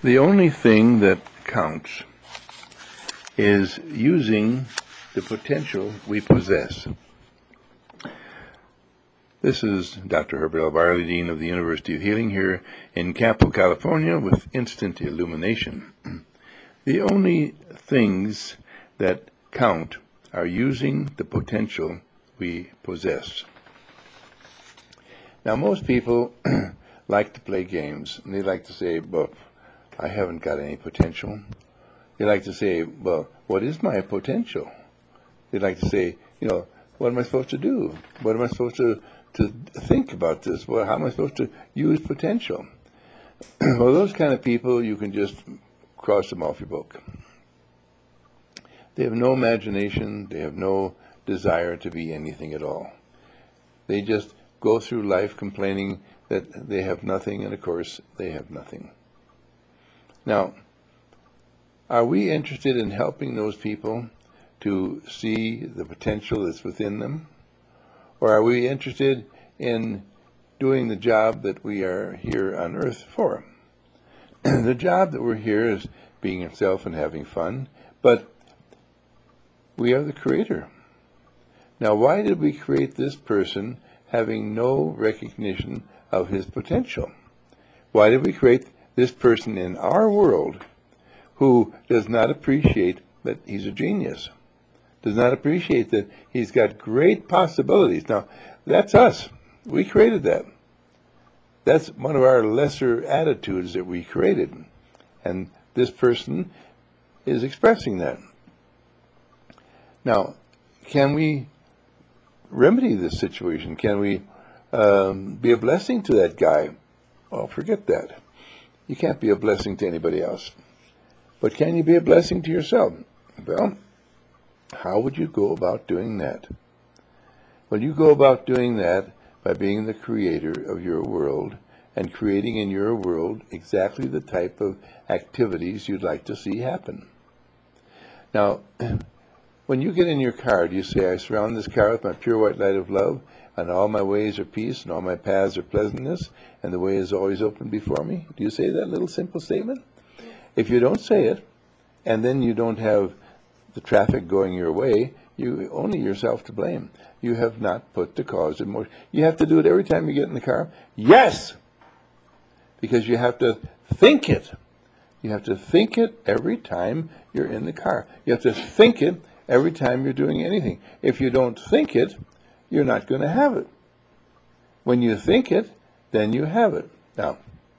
The only thing that counts is using the potential we possess. This is Dr. Herbert L. Barley, Dean of the University of Healing here in Campo, California, with instant illumination. The only things that count are using the potential we possess. Now, most people like to play games, and they like to say, well, I haven't got any potential. They like to say, well, what is my potential? They like to say, what am I supposed to do? What am I supposed to think about this? Well, how am I supposed to use potential? Well, those kind of people, you can just cross them off your book. They have no imagination. They have no desire to be anything at all. They just go through life complaining that they have nothing, and of course, they have nothing. Now, are we interested in helping those people to see the potential that's within them? Or are we interested in doing the job that we are here on earth for? The job that we're here is being yourself and having fun, but we are the creator. Now, why did we create this person having no recognition of his potential? Why did we create this person in our world who does not appreciate that he's a genius, does not appreciate that he's got great possibilities? Now, that's us. We created that. That's one of our lesser attitudes that we created. And this person is expressing that. Now, can we remedy this situation? Can we be a blessing to that guy? Well, forget that. You can't be a blessing to anybody else. But can you be a blessing to yourself? Well, how would you go about doing that? Well, you go about doing that by being the creator of your world and creating in your world exactly the type of activities you'd like to see happen. Now, when you get in your car, do you say, I surround this car with my pure white light of love, and all my ways are peace, and all my paths are pleasantness, and the way is always open before me? Do you say that little simple statement? If you don't say it, and then you don't have the traffic going your way, you only yourself to blame. You have not put the cause in motion. You have to do it every time you get in the car. Yes! Because you have to think it. You have to think it every time you're in the car. You have to think it every time you're doing anything. If you don't think it, you're not going to have it. When you think it, then you have it. Now,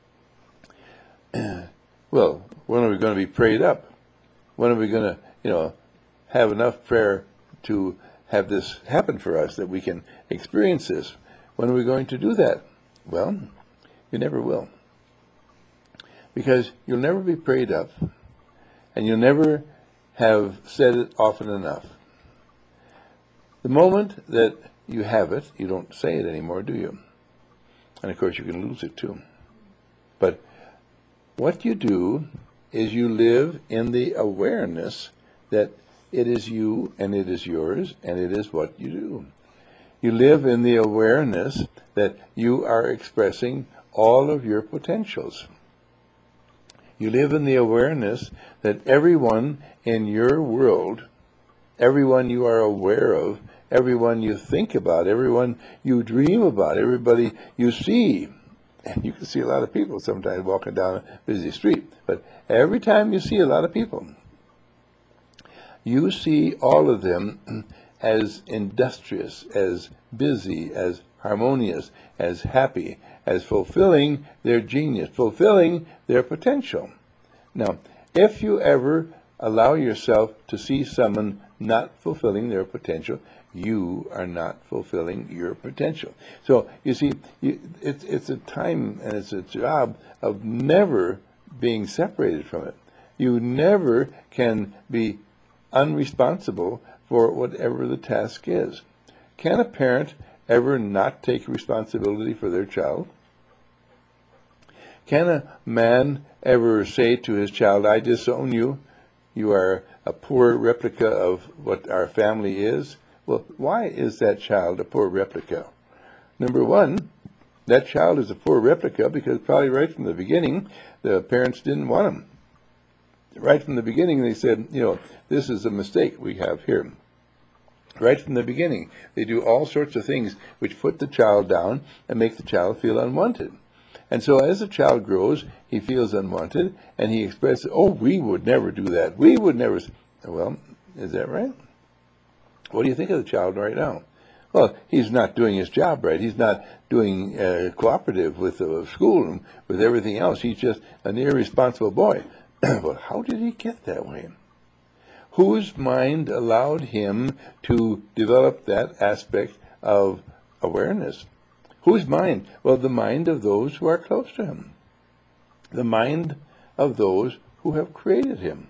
well, when are we going to be prayed up? When are we going to, have enough prayer to have this happen for us, that we can experience this? When are we going to do that? Well, you never will. Because you'll never be prayed up, and you'll never have said it often enough. The moment that you have it, you don't say it anymore, do you? And of course, you can lose it too. But what you do is you live in the awareness that it is you and it is yours and it is what you do. You live in the awareness that you are expressing all of your potentials. You live in the awareness that everyone in your world, everyone you are aware of, everyone you think about, everyone you dream about, everybody you see, and you can see a lot of people sometimes walking down a busy street, but every time you see a lot of people, you see all of them as industrious, as busy, as harmonious, as happy, as fulfilling their genius, fulfilling their potential. Now, if you ever allow yourself to see someone not fulfilling their potential, you are not fulfilling your potential. So, you see, it's a time and it's a job of never being separated from it. You never can be unresponsible for whatever the task is. Can a parent ever not take responsibility for their child? Can a man ever say to his child, I disown you, you are a poor replica of what our family is? Well, why is that child a poor replica? Number one, That child is a poor replica because probably right from the beginning, the parents didn't want him. Right from the beginning, they said, this is a mistake we have here. Right from the beginning, they do all sorts of things which put the child down and make the child feel unwanted. And so as the child grows, he feels unwanted, and he expresses, oh, we would never do that. We would never. Well, is that right? What do you think of the child right now? Well, he's not doing his job right. He's not doing cooperative with the school and with everything else. He's just an irresponsible boy. But how did he get that way? Whose mind allowed him to develop that aspect of awareness? Whose mind? Well, the mind of those who are close to him. The mind of those who have created him.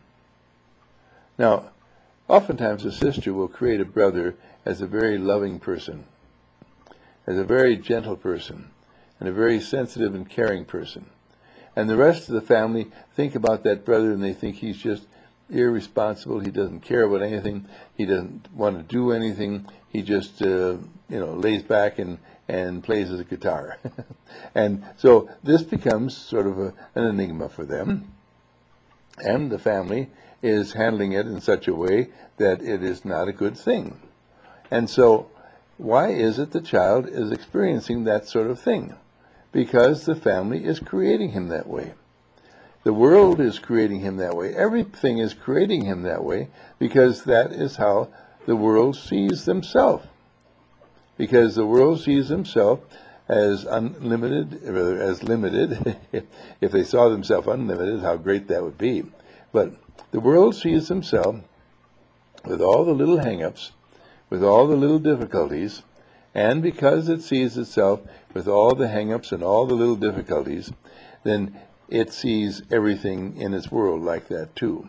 Now, oftentimes a sister will create a brother as a very loving person, as a very gentle person, and a very sensitive and caring person. And the rest of the family think about that brother and they think he's just irresponsible. He doesn't care about anything. He doesn't want to do anything. He just, lays back and plays his guitar. And so this becomes sort of an enigma for them. And the family is handling it in such a way that it is not a good thing. And so why is it the child is experiencing that sort of thing? Because the family is creating him that way. The world is creating him that way. Everything is creating him that way because that is how the world sees themselves. Because the world sees himself as unlimited, rather as limited. If they saw themselves unlimited, how great that would be. But the world sees himself with all the little hang-ups, with all the little difficulties, and because it sees itself with all the hang-ups and all the little difficulties, then it sees everything in its world like that too.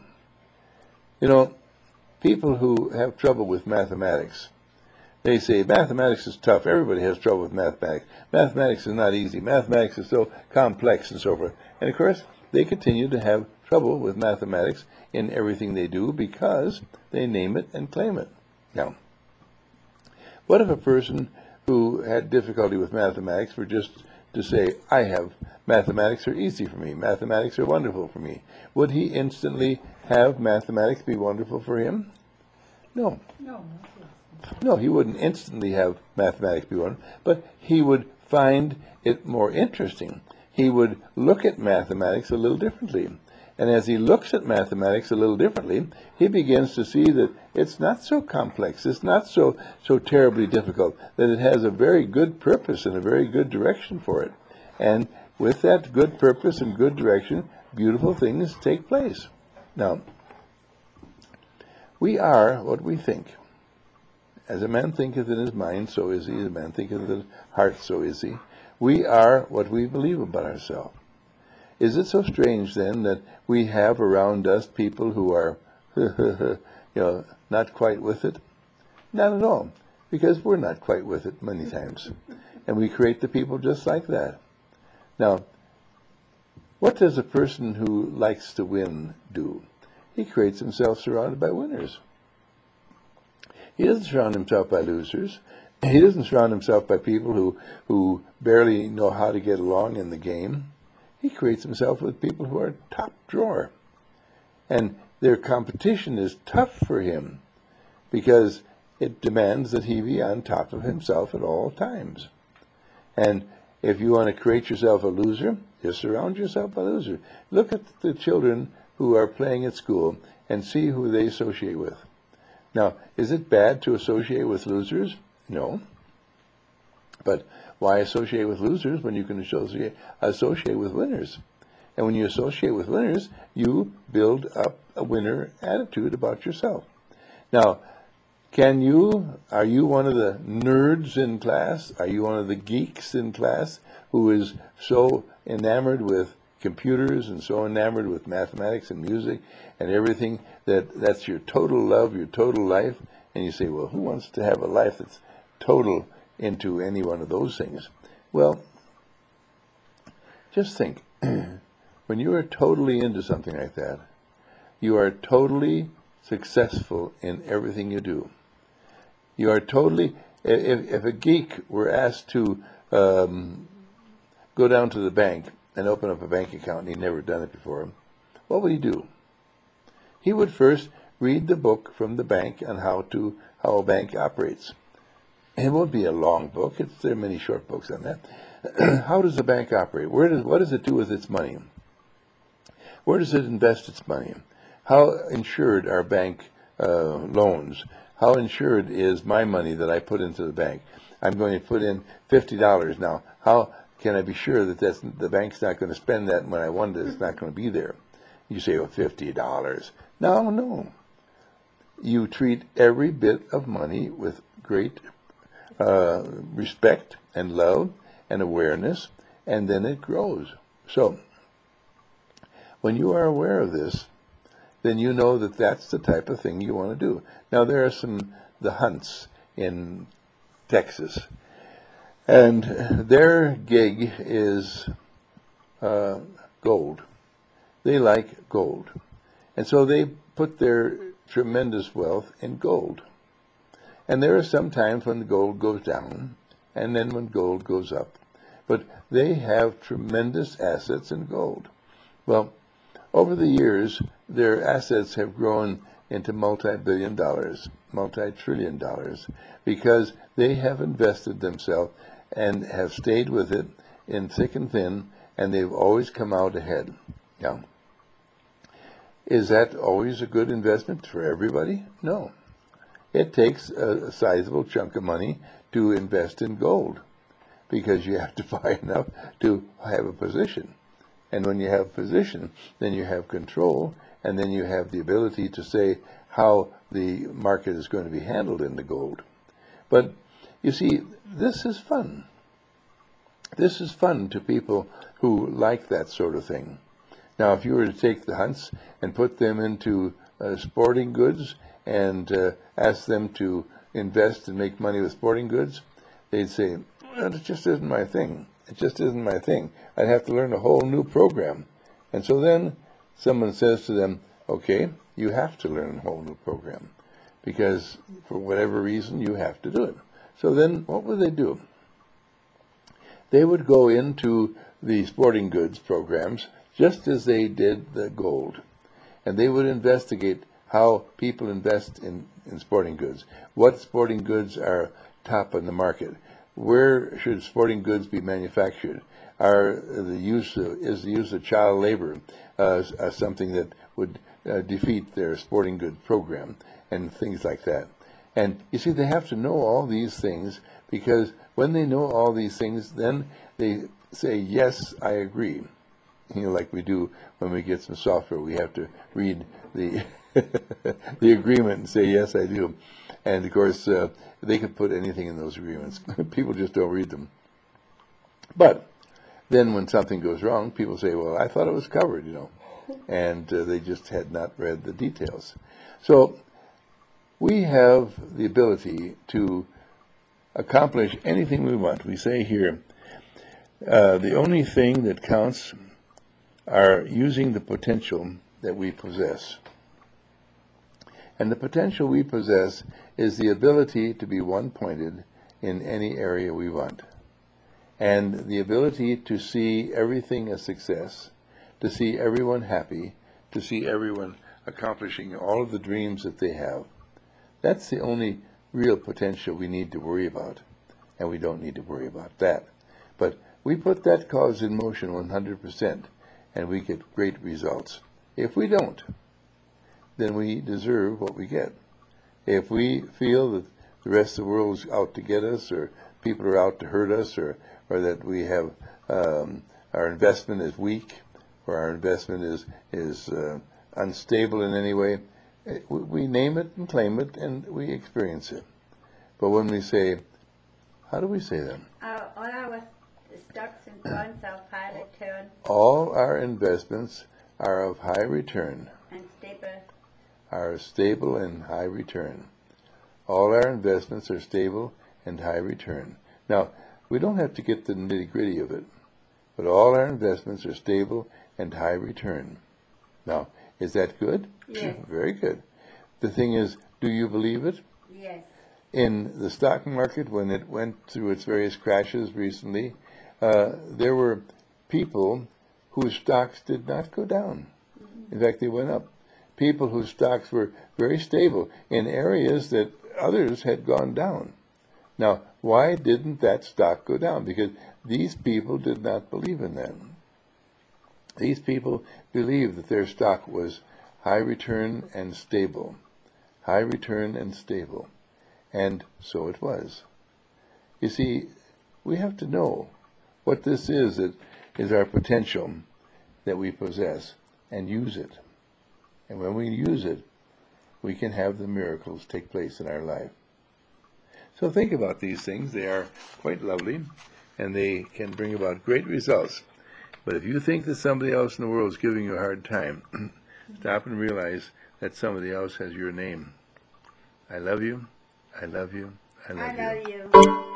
People who have trouble with mathematics, they say, mathematics is tough. Everybody has trouble with mathematics. Mathematics is not easy. Mathematics is so complex and so forth. And of course, they continue to have trouble with mathematics in everything they do because they name it and claim it. Now, what if a person who had difficulty with mathematics were just to say, mathematics are easy for me. Mathematics are wonderful for me. Would he instantly have mathematics be wonderful for him? No. No, he wouldn't instantly have mathematics be wonderful, but he would find it more interesting. He would look at mathematics a little differently. And as he looks at mathematics a little differently, he begins to see that it's not so complex, it's not so terribly difficult, that it has a very good purpose and a very good direction for it. And with that good purpose and good direction, beautiful things take place. Now, we are what we think. As a man thinketh in his mind, so is he. As a man thinketh in his heart, so is he. We are what we believe about ourselves. Is it so strange, then, that we have around us people who are, not quite with it? Not at all, because we're not quite with it many times. And we create the people just like that. Now, what does a person who likes to win do? He creates himself surrounded by winners. He doesn't surround himself by losers. He doesn't surround himself by people who barely know how to get along in the game. He creates himself with people who are top drawer. And their competition is tough for him because it demands that he be on top of himself at all times. And if you want to create yourself a loser, just surround yourself by losers. Look at the children who are playing at school and see who they associate with. Now, is it bad to associate with losers? No. But why associate with losers when you can associate with winners? And when you associate with winners, you build up a winner attitude about yourself. Now, are you one of the nerds in class? Are you one of the geeks in class who is so enamored with computers and so enamored with mathematics and music and everything that's your total love, your total life? And you say, well, who wants to have a life that's total into any one of those things? Well, just think, when you are totally into something like that, you are totally successful in everything you do. You are totally, if a geek were asked to go down to the bank and open up a bank account, and he'd never done it before, what would he do? He would first read the book from the bank on how a bank operates. It won't be a long book. There are many short books on that. How does the bank operate? What does it do with its money? Where does it invest its money? How insured are bank loans? How insured is my money that I put into the bank? I'm going to put in $50 now. How can I be sure that the bank's not going to spend that when I want it? It's not going to be there. You say, oh, $50. No. You treat every bit of money with great respect and love and awareness, and then it grows. So, when you are aware of this, then you know that that's the type of thing you want to do. Now, there are the Hunts in Texas, and their gig is gold. They like gold. And so they put their tremendous wealth in gold. And there are some times when the gold goes down, and then when gold goes up. But they have tremendous assets in gold. Well, over the years, their assets have grown into multi-billion dollars, multi-trillion dollars, because they have invested themselves and have stayed with it in thick and thin, and they've always come out ahead. Yeah. Is that always a good investment for everybody? No. It takes a sizable chunk of money to invest in gold, because you have to buy enough to have a position. And when you have a position, then you have control, and then you have the ability to say how the market is going to be handled in the gold. But you see, this is fun. This is fun to people who like that sort of thing. Now, if you were to take the Hunts and put them into sporting goods and ask them to invest and make money with sporting goods, they'd say, well, it just isn't my thing. It just isn't my thing. I'd have to learn a whole new program. And so then someone says to them, okay, you have to learn a whole new program, because for whatever reason you have to do it. So then what would they do? They would go into the sporting goods programs just as they did the gold. And they would investigate how people invest in sporting goods. What sporting goods are top in the market? Where should sporting goods be manufactured? Is the use of child labor something that would defeat their sporting goods program, and things like that? And you see, they have to know all these things, because when they know all these things, then they say, yes, I agree. Like we do when we get some software, we have to read the the agreement and say, yes, I do. And of course, they could put anything in those agreements. People just don't read them. But then when something goes wrong, people say, well, I thought it was covered, and they just had not read the details. So we have the ability to accomplish anything we want. We say here, the only thing that counts are using the potential that we possess. And the potential we possess is the ability to be one-pointed in any area we want, and the ability to see everything as success, to see everyone happy, to see everyone accomplishing all of the dreams that they have. That's the only real potential we need to worry about, and we don't need to worry about that. But we put that cause in motion 100%, and we get great results. If we don't, then we deserve what we get. If we feel that the rest of the world is out to get us, or people are out to hurt us, or that we have our investment is weak, or our investment is unstable in any way, we name it and claim it, and we experience it. But when we say, how do we say that? All our stocks and bonds are of high return. All our investments are of high return. And stable. Are stable and high return. All our investments are stable and high return. Now, we don't have to get the nitty-gritty of it, but all our investments are stable and high return. Now, is that good? Yes. Very good. The thing is, do you believe it? Yes. In the stock market, when it went through its various crashes recently, there were people whose stocks did not go down. In fact, they went up. People whose stocks were very stable in areas that others had gone down. Now, why didn't that stock go down? Because these people did not believe in that. These people believed that their stock was high return and stable. High return and stable. And so it was. You see, we have to know what this is that is our potential that we possess and use it. And when we use it, we can have the miracles take place in our life. So think about these things. They are quite lovely, and they can bring about great results. But if you think that somebody else in the world is giving you a hard time, stop and realize that somebody else has your name. I love you. I love you. I love you. I love you.